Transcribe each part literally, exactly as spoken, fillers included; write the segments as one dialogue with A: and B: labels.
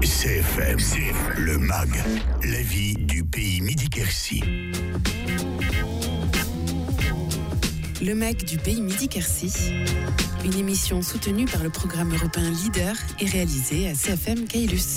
A: C F M, le M A G, la vie du pays Midi-Quercy.
B: Le M A G du pays Midi-Quercy, une émission soutenue par le programme européen Leader et réalisée à C F M Caylus.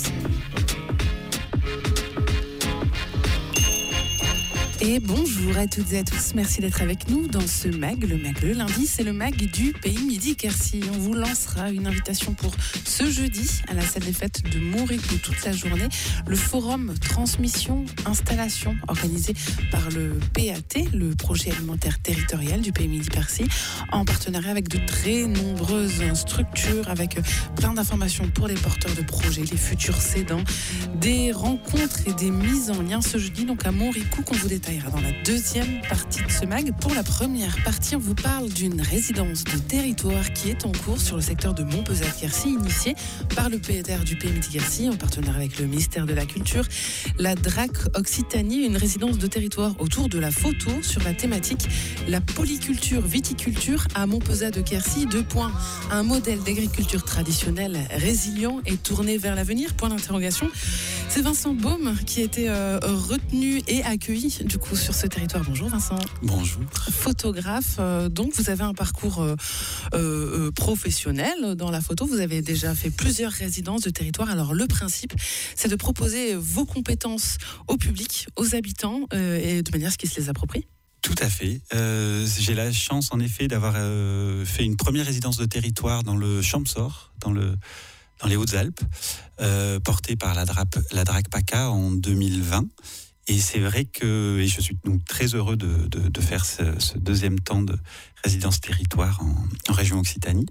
B: Et bonjour à toutes et à tous, merci d'être avec nous dans ce M A G. Le M A G le lundi, c'est le M A G du pays Midi-Quercy. On vous lancera une invitation pour ce jeudi à la salle des fêtes de Montrécoux toute la journée. Le forum Transmission Installation organisé par le P A T, le projet alimentaire territorial du pays Midi-Quercy, en partenariat avec de très nombreuses structures, avec plein d'informations pour les porteurs de projets, les futurs cédants, des rencontres et des mises en lien ce jeudi donc à Montrécoux qu'on vous détaille dans la deuxième partie de ce M A G. Pour la première partie, on vous parle d'une résidence de territoire qui est en cours sur le secteur de Montpezat-Quercy, initiée par le P A T R du pays Midi-Quercy en partenariat avec le ministère de la Culture, la D R A C Occitanie, une résidence de territoire autour de la photo sur la thématique la polyculture viticulture à Montpezat-de-Quercy. Deux points, un modèle d'agriculture traditionnelle résilient et tourné vers l'avenir, point d'interrogation. C'est Vincent Baume qui a été euh, retenu et accueilli du coup sur ce territoire. Bonjour Vincent.
C: Bonjour.
B: Photographe, euh, donc vous avez un parcours euh, euh, professionnel dans la photo. Vous avez déjà fait plusieurs résidences de territoire. Alors le principe, c'est de proposer vos compétences au public, aux habitants, euh, et de manière à ce qu'ils se les approprient.
C: Tout à fait. Euh, j'ai la chance en effet d'avoir euh, fait une première résidence de territoire dans le Champsaur, dans le dans les Hautes-Alpes, euh, portée par la D R A P, la D R A C PACA en deux mille vingt. Et c'est vrai que et je suis donc très heureux de, de, de faire ce, ce deuxième temps de résidence territoire en, en région Occitanie.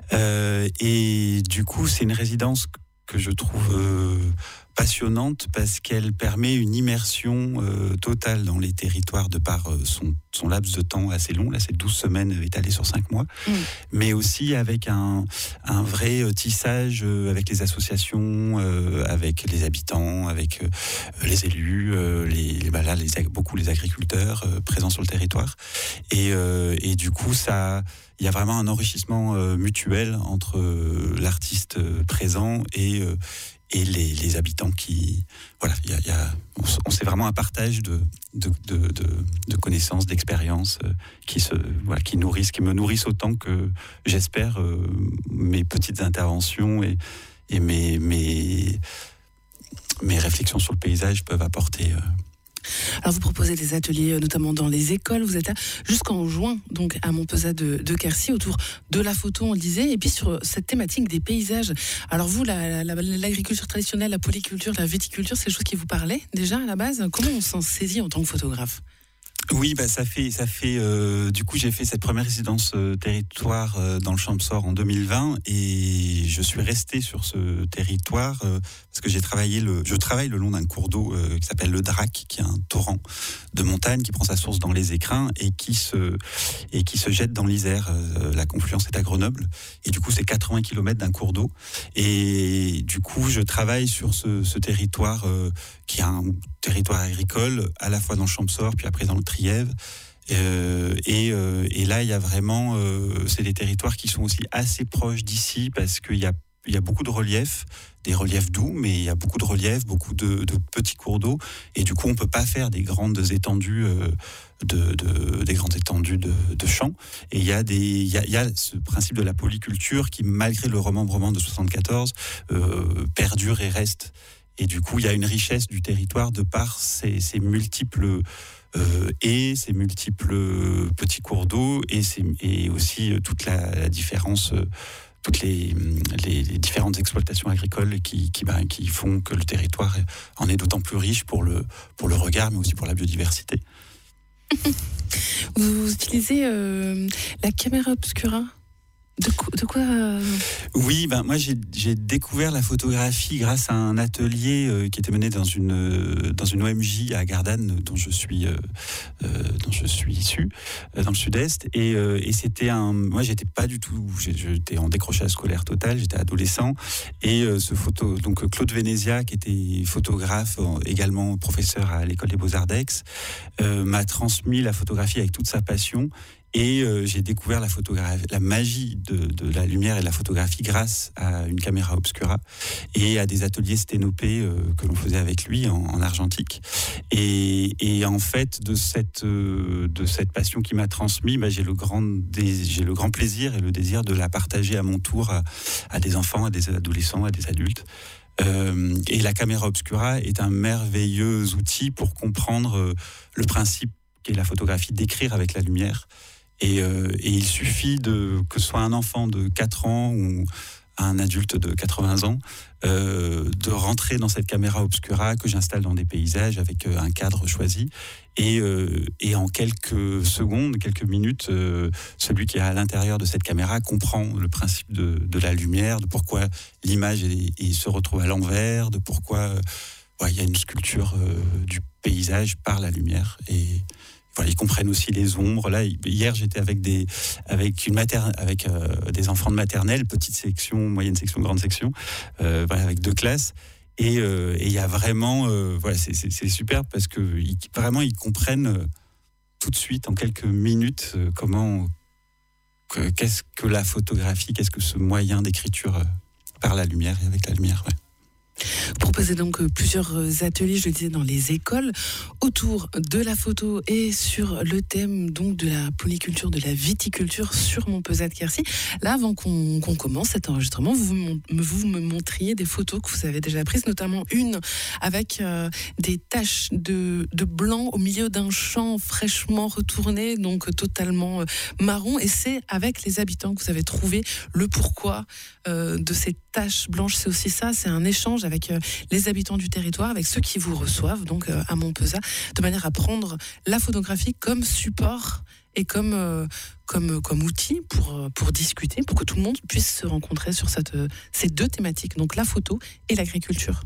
C: Euh, et du coup, c'est une résidence que je trouve euh, passionnante parce qu'elle permet une immersion euh, totale dans les territoires de par euh, son, son laps de temps assez long. Là, c'est douze semaines étalées sur cinq mois. Mmh. Mais aussi avec un, un vrai euh, tissage euh, avec les associations, euh, avec les habitants, avec euh, les élus, euh, les, les, bah là, les, beaucoup les agriculteurs euh, présents sur le territoire. Et, euh, et du coup, ça... il y a vraiment un enrichissement euh, mutuel entre euh, l'artiste euh, présent et, euh, et les, les habitants qui... Voilà, il y a, il y a, on, on c'est vraiment un partage de, de, de, de, de connaissances, d'expériences euh, qui, se, voilà, qui, nourrissent, qui me nourrissent autant que, j'espère, euh, mes petites interventions et, et mes, mes, mes réflexions sur le paysage peuvent apporter... Euh,
B: Alors vous proposez des ateliers notamment dans les écoles, vous êtes là jusqu'en juin donc à Montpezat-de-Quercy autour de la photo, on le disait, et puis sur cette thématique des paysages. Alors vous, la, la, l'agriculture traditionnelle, la polyculture, la viticulture, c'est des choses qui vous parlaient déjà à la base. Comment on s'en saisit en tant que photographe ?
C: Oui, bah ça fait, ça fait. Euh, du coup, j'ai fait cette première résidence euh, territoire euh, dans le Champsaur en deux mille vingt et je suis resté sur ce territoire euh, parce que j'ai travaillé le, je travaille le long d'un cours d'eau euh, qui s'appelle le Drac, qui est un torrent de montagne qui prend sa source dans les Écrins et qui se et qui se jette dans l'Isère. Euh, la confluence est à Grenoble et du coup, c'est quatre-vingts kilomètres d'un cours d'eau et du coup, je travaille sur ce, ce territoire euh, qui est un territoire agricole, à la fois dans le Champsaur, puis après dans le Trièves. Euh, et, euh, et là, il y a vraiment... Euh, c'est des territoires qui sont aussi assez proches d'ici, parce qu'il y a, il y a beaucoup de reliefs, des reliefs doux, mais il y a beaucoup de reliefs, beaucoup de, de petits cours d'eau. Et du coup, on ne peut pas faire des grandes étendues... Euh, De, de, des grandes étendues de, de champs. Et il y a des, il y a, il y a ce principe de la polyculture qui, malgré le remembrement de soixante-quatorze, euh, perdure et reste. Et du coup, il y a une richesse du territoire de par ces, ces multiples euh, haies, ces multiples petits cours d'eau et, ces, et aussi toute la, la différence, euh, toutes les, les, les différentes exploitations agricoles qui, qui, bah, qui font que le territoire en est d'autant plus riche pour le, pour le regard, mais aussi pour la biodiversité.
B: Vous utilisez euh, la caméra obscura ? De, co- de quoi euh...
C: Oui, ben moi j'ai, j'ai découvert la photographie grâce à un atelier euh, qui était mené dans une euh, dans une O M J à Gardanne, dont je suis euh, euh, dont je suis issu, euh, dans le Sud-Est, et, euh, et c'était un. Moi, j'étais pas du tout. J'étais en décrochage scolaire total. J'étais adolescent, et euh, ce photo, donc Claude Venezia, qui était photographe, euh, également professeur à l'école des Beaux-Arts d'Aix, euh, m'a transmis la photographie avec toute sa passion. Et euh, j'ai découvert la photographie, la magie de, de la lumière et de la photographie grâce à une caméra obscura et à des ateliers sténopés euh, que l'on faisait avec lui en, en argentique. Et, et en fait, de cette, euh, de cette passion qu'il m'a transmise, bah, j'ai le grand, dé- j'ai le grand plaisir et le désir de la partager à mon tour à, à des enfants, à des adolescents, à des adultes. Euh, et la caméra obscura est un merveilleux outil pour comprendre euh, le principe qu'est la photographie, d'écrire avec la lumière. Et, euh, et il suffit de, que ce soit un enfant de quatre ans ou un adulte de quatre-vingts ans, euh, de rentrer dans cette caméra obscura que j'installe dans des paysages avec un cadre choisi. Et, euh, et en quelques secondes, quelques minutes, euh, celui qui est à l'intérieur de cette caméra comprend le principe de, de la lumière, de pourquoi l'image est, est, se retrouve à l'envers, de pourquoi euh, ouais, il y a une sculpture euh, du paysage par la lumière. Et voilà, ils comprennent aussi les ombres. Là, hier, j'étais avec des, avec une mater, avec euh, des enfants de maternelle, petite section, moyenne section, grande section, euh, voilà, avec deux classes. Et il euh, y a vraiment, euh, voilà, c'est, c'est, c'est superbe parce que ils, vraiment ils comprennent euh, tout de suite en quelques minutes euh, comment, que, qu'est-ce que la photographie, qu'est-ce que ce moyen d'écriture euh, par la lumière et avec la lumière. Ouais.
B: Vous proposez donc plusieurs ateliers, je le disais, dans les écoles, autour de la photo et sur le thème donc de la polyculture, de la viticulture sur Montpezat-Quercy. Là, avant qu'on, qu'on commence cet enregistrement, vous, vous me montriez des photos que vous avez déjà prises, notamment une avec euh, des taches de, de blanc au milieu d'un champ fraîchement retourné, donc totalement euh, marron. Et c'est avec les habitants que vous avez trouvé le pourquoi euh, de ces taches blanches. C'est aussi ça, c'est un échange avec euh, les habitants du territoire, avec ceux qui vous reçoivent, donc euh, à Montpezat, de manière à prendre la photographie comme support et comme, euh, comme, comme outil pour, pour discuter, pour que tout le monde puisse se rencontrer sur cette, ces deux thématiques, donc la photo et l'agriculture.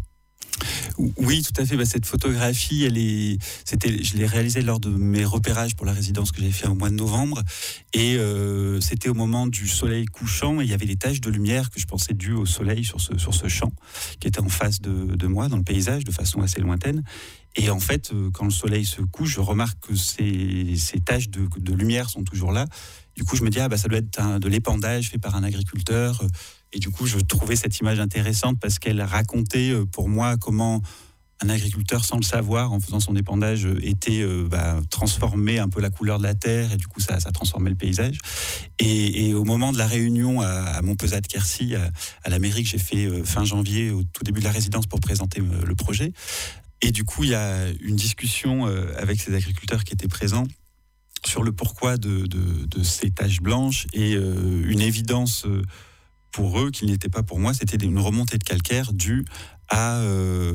C: Oui, tout à fait. Bah, cette photographie, elle est, c'était, je l'ai réalisée lors de mes repérages pour la résidence que j'ai fait au mois de novembre. Et euh, c'était au moment du soleil couchant. Et il y avait des taches de lumière que je pensais dues au soleil sur ce, sur ce champ qui était en face de, de moi, dans le paysage, de façon assez lointaine. Et en fait, quand le soleil se couche, je remarque que ces, ces taches de, de lumière sont toujours là. Du coup, je me dis, ah, bah, ça doit être un, de l'épandage fait par un agriculteur. Et du coup, je trouvais cette image intéressante parce qu'elle racontait pour moi comment un agriculteur, sans le savoir, en faisant son épandage, était euh, bah, transformé un peu la couleur de la terre et du coup, ça, ça transformait le paysage. Et, et au moment de la réunion à, à Montpezat-Quercy, à, à la mairie que j'ai fait euh, fin janvier, au tout début de la résidence pour présenter euh, le projet, et du coup, il y a une discussion euh, avec ces agriculteurs qui étaient présents sur le pourquoi de, de, de ces taches blanches et euh, une évidence euh, pour eux qui n'était pas pour moi, c'était une remontée de calcaire due à, euh,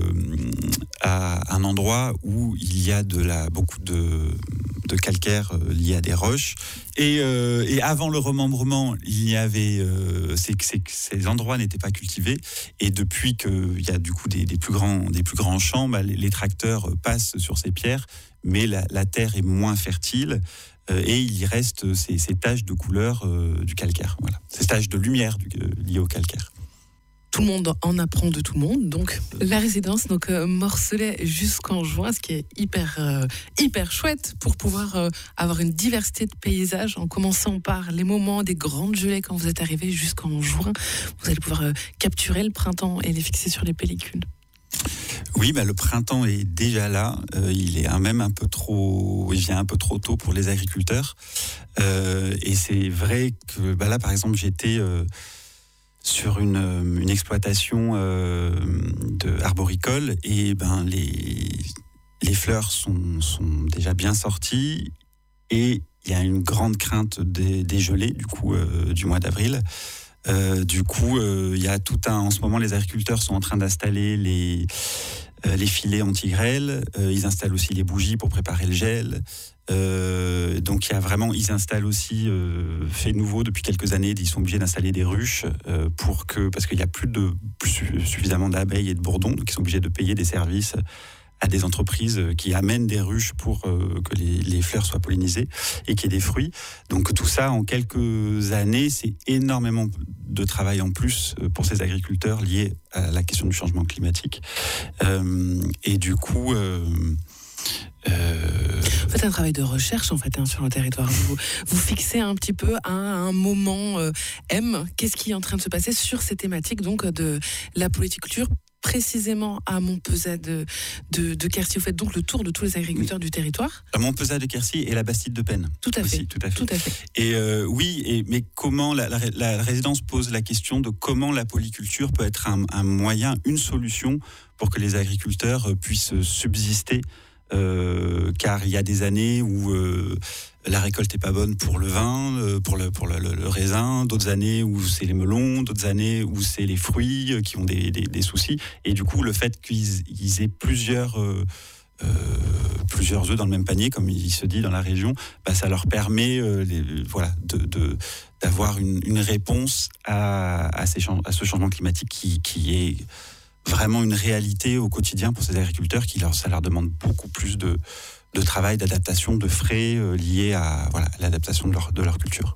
C: à un endroit où il y a de la, beaucoup de, de calcaire euh, lié à des roches. Et, euh, et avant le remembrement, il y avait euh, ces, ces, ces endroits n'étaient pas cultivés. Et depuis qu'il y a du coup des, des, plus, grands, des plus grands champs, bah, les, les tracteurs passent sur ces pierres, mais la, la terre est moins fertile. Et il y reste ces, ces taches de couleur euh, du calcaire. Voilà. Ces taches de lumière du, euh, liées au calcaire.
B: Tout le monde en apprend de tout le monde. Donc, la résidence, donc euh, morcelait jusqu'en juin, ce qui est hyper, euh, hyper chouette pour pouvoir euh, avoir une diversité de paysages, en commençant par les moments des grandes gelées quand vous êtes arrivé jusqu'en juin. Vous allez pouvoir euh, capturer le printemps et les fixer sur les pellicules.
C: Oui, bah, le printemps est déjà là. Euh, il est même un peu trop, il vient un peu trop tôt pour les agriculteurs. Euh, et c'est vrai que bah, là, par exemple, j'étais euh, sur une, une exploitation euh, de arboricole et ben les les fleurs sont sont déjà bien sorties et il y a une grande crainte des, des gelées du coup euh, du mois d'avril. Euh, du coup, il euh, y a tout un. En ce moment, les agriculteurs sont en train d'installer les euh, les filets anti-grêle. Euh, ils installent aussi les bougies pour préparer le gel. Euh, donc, il y a vraiment. Ils installent aussi, euh, fait nouveau depuis quelques années, ils sont obligés d'installer des ruches euh, pour que parce qu'il y a plus de plus suffisamment d'abeilles et de bourdons, donc ils sont obligés de payer des services à des entreprises qui amènent des ruches pour euh, que les, les fleurs soient pollinisées et qu'il y ait des fruits. Donc tout ça, en quelques années, c'est énormément de travail en plus pour ces agriculteurs liés à la question du changement climatique. Euh, et du coup... Euh, Euh...
B: Vous faites un travail de recherche en fait hein, sur le territoire. Vous, vous fixez un petit peu à un moment euh, M. Qu'est-ce qui est en train de se passer sur ces thématiques donc de la politiculture, précisément à Montpezat de, de, de Quercy. Vous faites donc le tour de tous les agriculteurs oui. du territoire.
C: À Montpezat de Quercy et la Bastide de Penne.
B: Tout à
C: aussi,
B: fait.
C: Tout à fait.
B: Tout à fait.
C: Et euh, oui, et, mais comment la, la, la résidence pose la question de comment la polyculture peut être un, un moyen, une solution pour que les agriculteurs puissent subsister. Euh, car il y a des années où euh, la récolte n'est pas bonne pour le vin, euh, pour, le, pour le, le, le raisin, d'autres années où c'est les melons, d'autres années où c'est les fruits euh, qui ont des, des, des soucis. Et du coup, le fait qu'ils ils aient plusieurs, euh, euh, plusieurs œufs dans le même panier, comme il se dit dans la région, bah, ça leur permet euh, les, voilà, de, de, d'avoir une, une réponse à, à, ces, à ce changement climatique qui, qui est vraiment une réalité au quotidien pour ces agriculteurs qui leur, ça leur demande beaucoup plus de, de travail, d'adaptation, de frais euh, liés à voilà, l'adaptation de leur, de leur culture.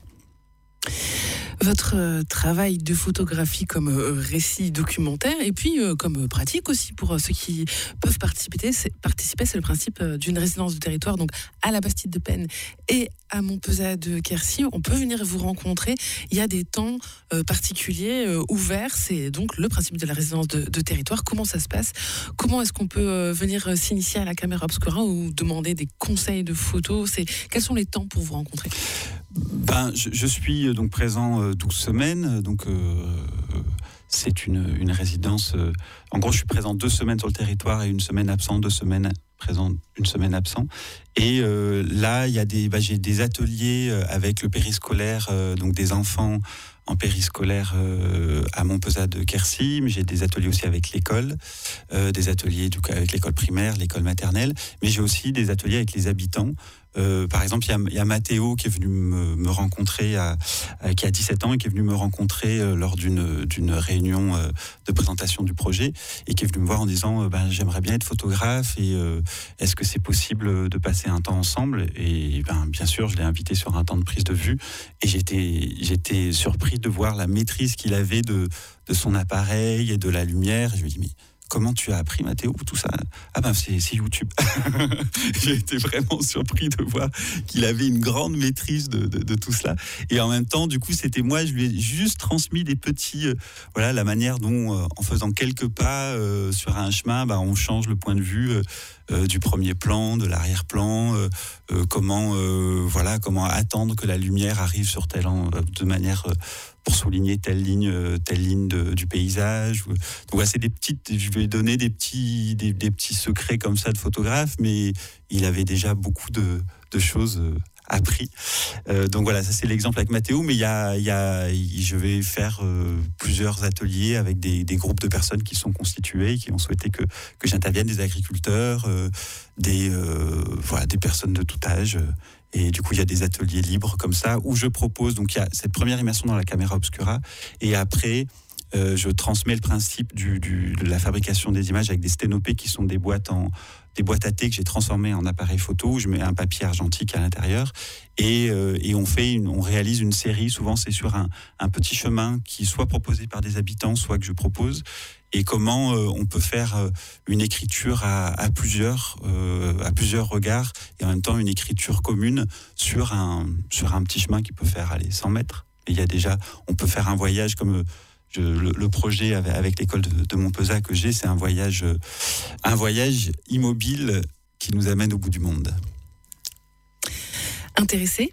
B: Votre euh, travail de photographie comme euh, récit documentaire et puis euh, comme pratique aussi pour euh, ceux qui peuvent participer, c'est, participer, c'est le principe euh, d'une résidence de territoire donc à la Bastide de Penne et à Montpezat de Quercy. On peut venir vous rencontrer. Il y a des temps euh, particuliers euh, ouverts. C'est donc le principe de la résidence de, de territoire. Comment ça se passe ? Comment est-ce qu'on peut euh, venir euh, s'initier à la caméra obscura ou demander des conseils de photos ? C'est, quels sont les temps pour vous rencontrer ?
C: Ben, je, je suis donc présent euh, douze semaines, donc euh, c'est une, une résidence. Euh, en gros, je suis présent deux semaines sur le territoire et une semaine absent, deux semaines présent, une semaine absent. Et euh, là, il y a des, bah, j'ai des ateliers avec le périscolaire, euh, donc des enfants en périscolaire euh, à Montpezat de Quercy, mais j'ai des ateliers aussi avec l'école, euh, des ateliers donc, avec l'école primaire, l'école maternelle, mais j'ai aussi des ateliers avec les habitants. Euh, par exemple, il y, y a Mathéo qui est venu me, me rencontrer, à, à, qui a dix-sept ans et qui est venu me rencontrer euh, lors d'une, d'une réunion euh, de présentation du projet et qui est venu me voir en disant euh, ben, j'aimerais bien être photographe et euh, est-ce que c'est possible de passer un temps ensemble ? Et ben, bien sûr, je l'ai invité sur un temps de prise de vue et j'étais, j'étais surpris de voir la maîtrise qu'il avait de, de son appareil et de la lumière. Je lui ai dit mais comment tu as appris, Mathéo, tout ça ? Ah ben, c'est, c'est YouTube. J'ai été vraiment surpris de voir qu'il avait une grande maîtrise de, de, de tout cela. Et en même temps, du coup, c'était moi, je lui ai juste transmis des petits... Euh, voilà, la manière dont, euh, en faisant quelques pas euh, sur un chemin, bah, on change le point de vue euh, euh, du premier plan, de l'arrière-plan, euh, euh, comment, euh, voilà, comment attendre que la lumière arrive sur telle... Euh, de manière... Euh, pour souligner telle ligne, telle ligne de, du paysage. Donc voilà, c'est des petites, je vais donner des petits, des, des petits secrets comme ça de photographe, mais il avait déjà beaucoup de, de choses appris. Euh, donc voilà, ça c'est l'exemple avec Mathéo, mais il y a, il y a, je vais faire euh, plusieurs ateliers avec des, des groupes de personnes qui sont constitués, qui ont souhaité que, que j'intervienne, des agriculteurs, euh, des, euh, voilà, des personnes de tout âge. Et du coup, il y a des ateliers libres comme ça où je propose, donc il y a cette première immersion dans la caméra obscura et après, euh, je transmets le principe du, du, de la fabrication des images avec des sténopées qui sont des boîtes, en, des boîtes à thé que j'ai transformées en appareil photo où je mets un papier argentique à l'intérieur et, euh, et on, fait une, on réalise une série, souvent c'est sur un, un petit chemin qui soit proposé par des habitants, soit que je propose. Et comment euh, on peut faire euh, une écriture à, à plusieurs, euh, à plusieurs regards, et en même temps une écriture commune sur un sur un petit chemin qui peut faire aller cent mètres. Et il y a déjà, on peut faire un voyage comme je, le, le projet avec, avec l'école de, de Montpezat que j'ai, c'est un voyage, un voyage immobile qui nous amène au bout du monde.
B: Intéressé ?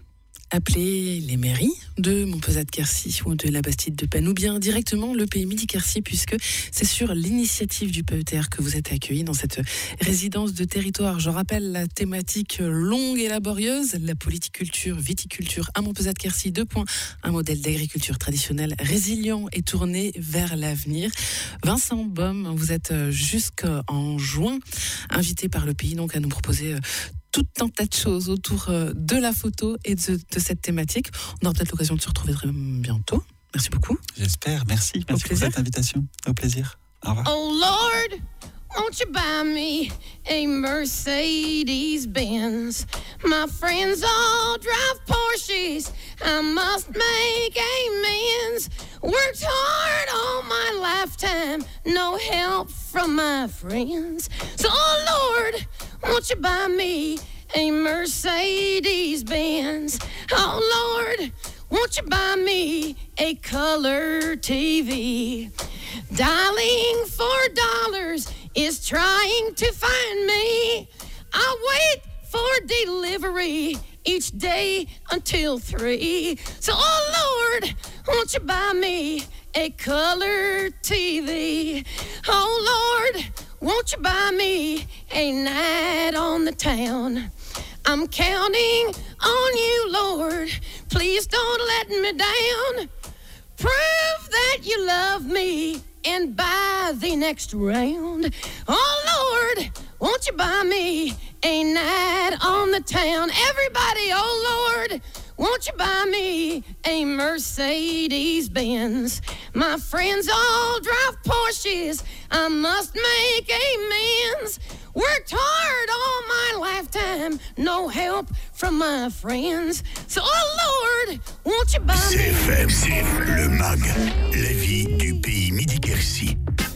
B: Appelez les mairies de Montpezat de Quercy ou de la Bastide de Penne ou bien directement le P M I Quercy puisque c'est sur l'initiative du P E T R que vous êtes accueillis dans cette résidence de territoire. Je rappelle la thématique longue et laborieuse, la politiculture, viticulture à Montpezat de Quercy, deux points, un modèle d'agriculture traditionnelle résilient et tourné vers l'avenir. Vincent Baum, vous êtes jusqu'en juin invité par le pays donc à nous proposer tout un tas de choses autour de la photo et de, de cette thématique. On aura peut-être l'occasion de se retrouver très bientôt. Merci beaucoup.
C: J'espère. Merci. Merci pour cette invitation. Au plaisir. Au revoir.
D: Oh Lord, won't you buy me a Mercedes Benz? My friends all drive Porsches. I must make amends. Worked hard all my lifetime. No help from my friends. So oh Lord, won't you buy me a Mercedes Benz. Oh Lord, won't you buy me a color T V? Dialing for dollars is trying to find me. I wait for delivery each day until three. So, oh Lord, won't you buy me a color T V? Oh Lord, won't you buy me a night on the town? I'm counting on you, Lord. Please don't let me down. Prove that you love me and buy the next round. Oh Lord, won't you buy me a night on the town? Everybody, oh Lord, won't you buy me a Mercedes Benz? My friends all drive Porsches. I must make amends. Worked hard all my lifetime, no help from my friends. So, oh Lord, won't you buy me?
A: C F M, C F M, le MAG, la vie du pays Midi-Quercy.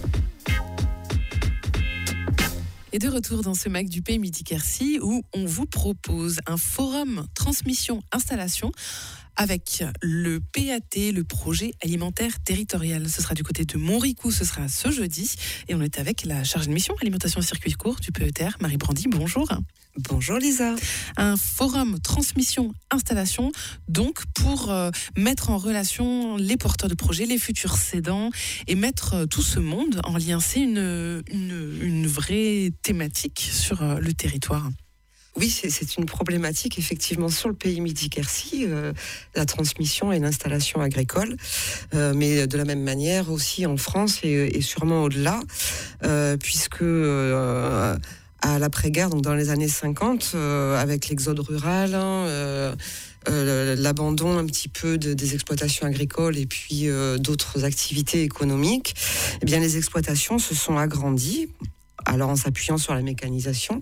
B: Et de retour dans ce MAG du Pays Midi-Quercy où on vous propose un forum transmission-installation avec le P A T, le projet alimentaire territorial. Ce sera du côté de Montricou, ce sera ce jeudi. Et on est avec la chargée de mission alimentation circuit court du P E T R, Marie Brandy. Bonjour.
E: Bonjour Lisa.
B: Un forum transmission-installation, donc pour euh, mettre en relation les porteurs de projets, les futurs cédants et mettre euh, tout ce monde en lien. C'est une, une, une vraie thématique sur euh, le territoire.
E: Oui, c'est, c'est une problématique effectivement sur le pays Midi-Quercy, euh, la transmission et l'installation agricole, euh, mais de la même manière aussi en France et, et sûrement au-delà, euh, puisque euh, à l'après-guerre, donc dans les années cinquante, euh, avec l'exode rural, hein, euh, euh, l'abandon un petit peu de, des exploitations agricoles et puis euh, d'autres activités économiques, eh bien les exploitations se sont agrandies. Alors en s'appuyant sur la mécanisation,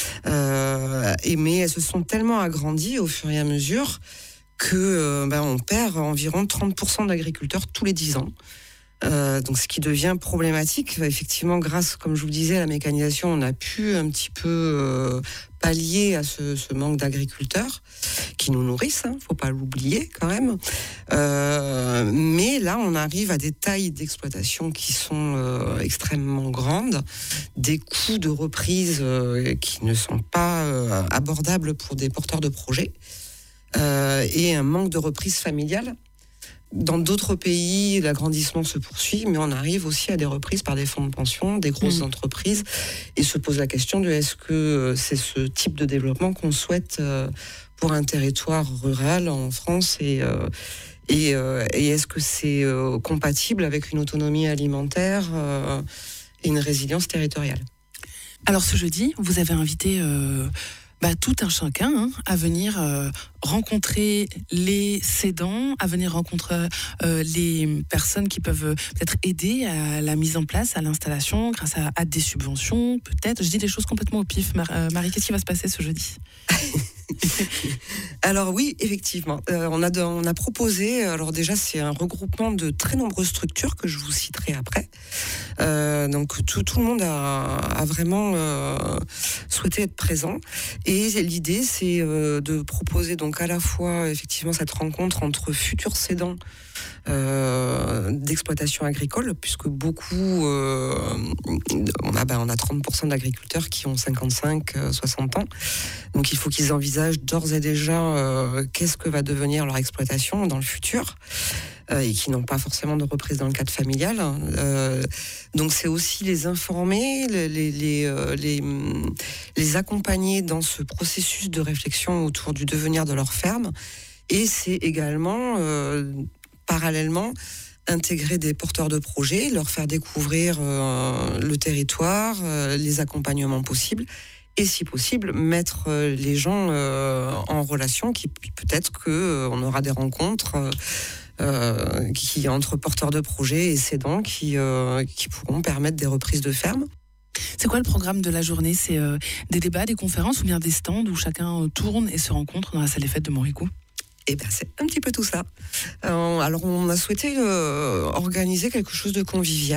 E: euh, et, mais elles se sont tellement agrandies au fur et à mesure que euh, ben, on perd environ trente pour cent d'agriculteurs tous les dix ans. Euh, donc ce qui devient problématique, effectivement, grâce, comme je vous le disais, à la mécanisation, on a pu un petit peu euh, pallier à ce, ce manque d'agriculteurs qui nous nourrissent, hein, faut pas l'oublier quand même. Euh, mais là, on arrive à des tailles d'exploitation qui sont euh, extrêmement grandes, des coûts de reprise euh, qui ne sont pas euh, abordables pour des porteurs de projets, euh, et un manque de reprise familiale. Dans d'autres pays, l'agrandissement se poursuit, mais on arrive aussi à des reprises par des fonds de pension, des grosses mmh. entreprises, et se pose la question de est-ce que c'est ce type de développement qu'on souhaite pour un territoire rural en France, et, et, et est-ce que c'est compatible avec une autonomie alimentaire et une résilience territoriale.
B: Alors ce jeudi, vous avez invité... Euh... Bah, tout un chacun hein, à venir euh, rencontrer les cédants, à venir rencontrer euh, les personnes qui peuvent euh, peut-être aider à la mise en place, à l'installation, grâce à, à des subventions, peut-être. Je dis des choses complètement au pif. Mar- euh, Marie, qu'est-ce qui va se passer ce jeudi ?
E: Alors oui, effectivement, euh, on, a de, on a proposé, alors déjà c'est un regroupement de très nombreuses structures que je vous citerai après. Euh, donc tout, tout le monde a, a vraiment euh, souhaité être présent, et l'idée c'est euh, de proposer donc à la fois effectivement cette rencontre entre futurs cédants Euh, d'exploitation agricole, puisque beaucoup, euh, on, a, ben, on a trente pour cent d'agriculteurs qui ont cinquante-cinq à soixante ans, donc il faut qu'ils envisagent d'ores et déjà euh, qu'est-ce que va devenir leur exploitation dans le futur, euh, et qui n'ont pas forcément de reprise dans le cadre familial. Euh, donc c'est aussi les informer, les, les, les, euh, les, les accompagner dans ce processus de réflexion autour du devenir de leur ferme, et c'est également... Euh, parallèlement, intégrer des porteurs de projets, leur faire découvrir euh, le territoire, euh, les accompagnements possibles, et si possible, mettre euh, les gens euh, en relation, qui peut-être qu'on euh, aura des rencontres euh, qui, entre porteurs de projets et cédants qui, euh, qui pourront permettre des reprises de ferme.
B: C'est quoi le programme de la journée ? C'est euh, des débats, des conférences ou bien des stands où chacun tourne et se rencontre dans la salle des fêtes de Montricou ?
E: Eh ben, c'est un petit peu tout ça. Euh, alors, on a souhaité euh, organiser quelque chose de convivial.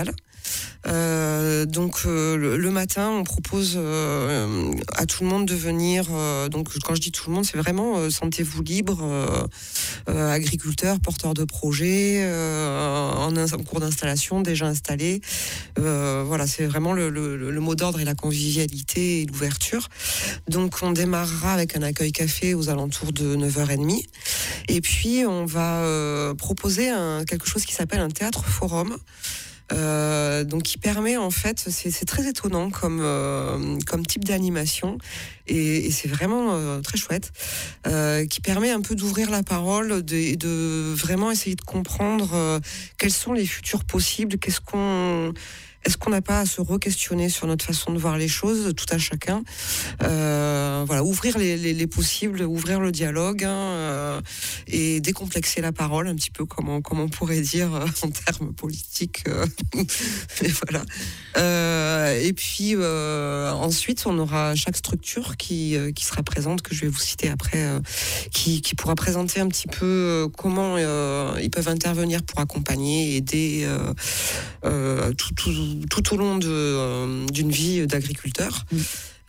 E: Euh, donc euh, le, le matin, on propose euh, à tout le monde de venir. Euh, donc quand je dis tout le monde, c'est vraiment euh, sentez-vous libre, euh, euh, agriculteurs, porteurs de projets, euh, en, en cours d'installation, déjà installés. Euh, voilà, c'est vraiment le, le, le mot d'ordre et la convivialité et l'ouverture. Donc on démarrera avec un accueil café aux alentours de neuf heures trente. Et puis on va euh, proposer un, quelque chose qui s'appelle un théâtre forum. Euh, donc qui permet en fait, c'est, c'est très étonnant comme euh, comme type d'animation et, et c'est vraiment euh, très chouette, euh, qui permet un peu d'ouvrir la parole de, et de vraiment essayer de comprendre euh, quels sont les futurs possibles, qu'est-ce qu'on Est-ce qu'on n'a pas à se re-questionner sur notre façon de voir les choses, tout à chacun, euh, voilà, ouvrir les, les, les possibles, ouvrir le dialogue hein, euh, et décomplexer la parole un petit peu, comme on, comme on pourrait dire euh, en termes politiques. Euh, et voilà. Euh, et puis euh, ensuite, on aura chaque structure qui, euh, qui sera présente, que je vais vous citer après, euh, qui, qui pourra présenter un petit peu euh, comment euh, ils peuvent intervenir pour accompagner et aider euh, euh, tout, tout tout au long de, euh, d'une vie d'agriculteur. Mmh.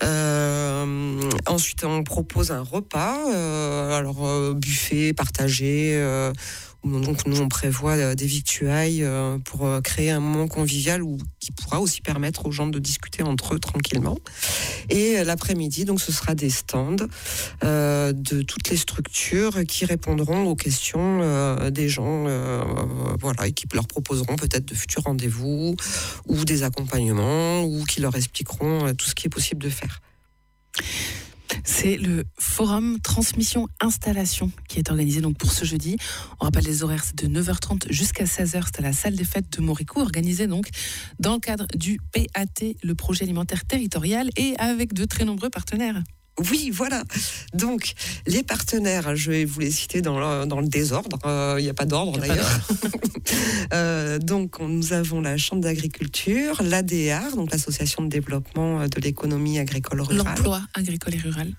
E: Euh, ensuite, on propose un repas, euh, alors euh, buffet partagé. Euh, donc nous, on prévoit des victuailles euh, pour euh, créer un moment convivial où, qui pourra aussi permettre aux gens de discuter entre eux tranquillement. Et euh, l'après-midi, donc ce sera des stands euh, de toutes les structures qui répondront aux questions euh, des gens, euh, voilà, et qui leur proposeront peut-être de futurs rendez-vous ou des accompagnements ou qui leur expliqueront euh, tout ce qui est possible de faire.
B: C'est le forum transmission installation qui est organisé donc pour ce jeudi. On rappelle les horaires, c'est de neuf heures trente jusqu'à seize heures. C'est à la salle des fêtes de Moricourt, organisé donc dans le cadre du P A T, le projet alimentaire territorial, et avec de très nombreux partenaires.
E: Oui, voilà. Donc, les partenaires, je vais vous les citer dans le, dans le désordre. Il euh, n'y a pas d'ordre, d'ailleurs. euh, donc, nous avons la Chambre d'agriculture, l'A D R, donc l'Association de développement de l'économie agricole rurale.
B: L'emploi agricole et rural.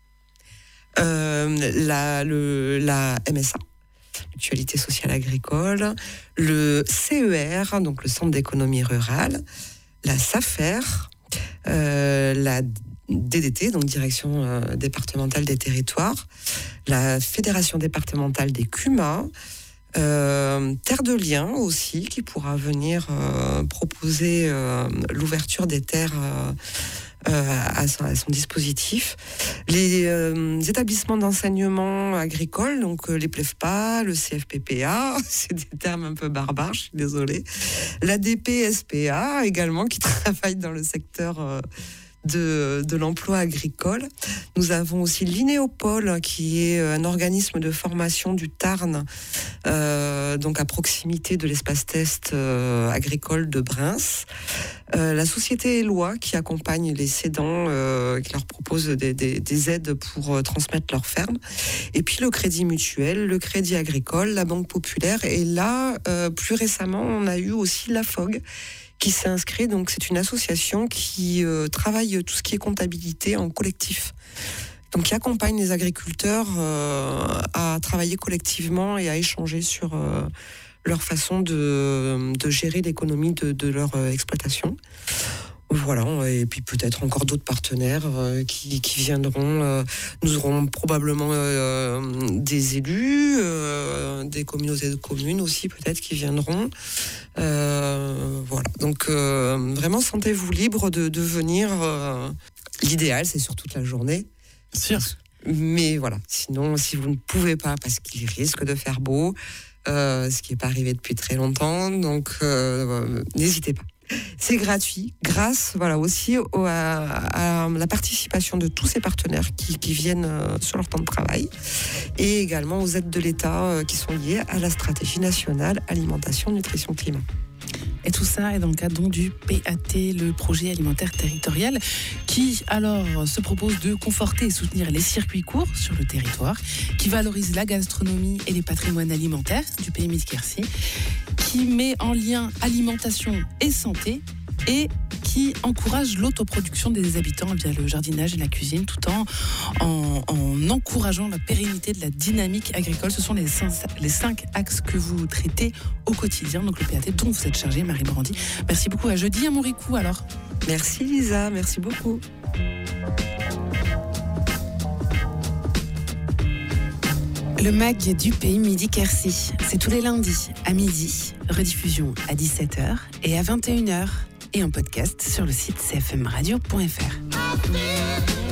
E: Euh, la, le, la M S A, Mutualité sociale agricole. Le C E R, donc le Centre d'économie rurale. La SAFER. Euh, la D D T, donc Direction euh, départementale des territoires, la Fédération départementale des C U M A, euh, Terre de Liens aussi, qui pourra venir euh, proposer euh, l'ouverture des terres euh, euh, à, son, à son dispositif. Les euh, établissements d'enseignement agricole, donc euh, les P L E F P A, le C F P P A, c'est des termes un peu barbares, je suis désolée. La D P S P A également, qui travaille dans le secteur euh, De, de l'emploi agricole. Nous avons aussi l'Inéopole, qui est un organisme de formation du Tarn, euh, donc à proximité de l'espace test euh, agricole de Bryns. Euh, la société Eloi, qui accompagne les cédants, euh, qui leur propose des, des, des aides pour euh, transmettre leur ferme. Et puis le Crédit Mutuel, le Crédit Agricole, la Banque Populaire. Et là, euh, plus récemment, on a eu aussi la F O G, qui s'est inscrit. Donc c'est une association qui euh, travaille tout ce qui est comptabilité en collectif. Donc qui accompagne les agriculteurs euh, à travailler collectivement et à échanger sur euh, leur façon de, de gérer l'économie de, de leur euh, exploitation. Voilà, et puis peut-être encore d'autres partenaires euh, qui, qui viendront. Euh, nous aurons probablement euh, des élus, euh, des communautés de communes aussi peut-être qui viendront. Euh, voilà, donc euh, vraiment sentez-vous libre de, de venir. Euh, l'idéal, c'est sur toute la journée.
B: Sûr.
E: Mais voilà, sinon, si vous ne pouvez pas, parce qu'il risque de faire beau, euh, ce qui n'est pas arrivé depuis très longtemps, donc euh, n'hésitez pas. C'est gratuit, grâce voilà, aussi au, à, à la participation de tous ces partenaires qui, qui viennent euh, sur leur temps de travail, et également aux aides de l'État euh, qui sont liées à la stratégie nationale alimentation, nutrition, climat.
B: Et tout ça est dans le cadre donc du P A T, le projet alimentaire territorial, qui alors se propose de conforter et soutenir les circuits courts sur le territoire, qui valorise la gastronomie et les patrimoines alimentaires du pays Midi-Quercy, qui met en lien alimentation et santé, et qui encourage l'autoproduction des habitants via le jardinage et la cuisine, tout en, en, en encourageant la pérennité de la dynamique agricole. Ce sont les cinq, les cinq axes que vous traitez au quotidien, donc le P A T dont vous êtes chargée, Marie Brandy. Merci beaucoup. À jeudi à Montrécourt alors.
E: Merci Lisa, merci beaucoup.
B: Le mag du Pays Midi-Quercy, c'est tous les lundis à midi, rediffusion à dix-sept heures et à vingt et une heures et en podcast sur le site c f m radio point f r.